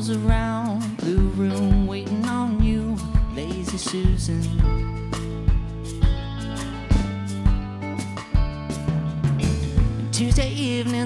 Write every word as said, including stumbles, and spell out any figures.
miles around, blue room waiting on you, lazy Susan.